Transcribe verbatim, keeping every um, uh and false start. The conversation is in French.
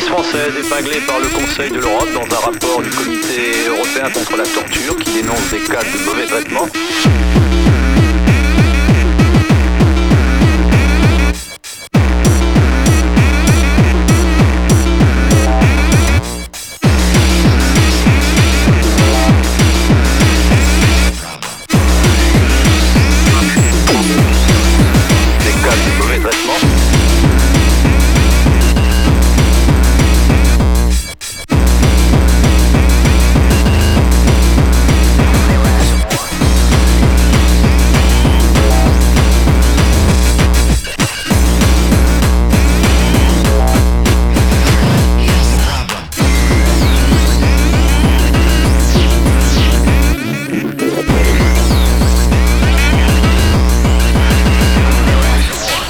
justice française épinglée par le Conseil de l'Europe dans un rapport du Comité européen contre la torture qui dénonce des cas de mauvais traitement.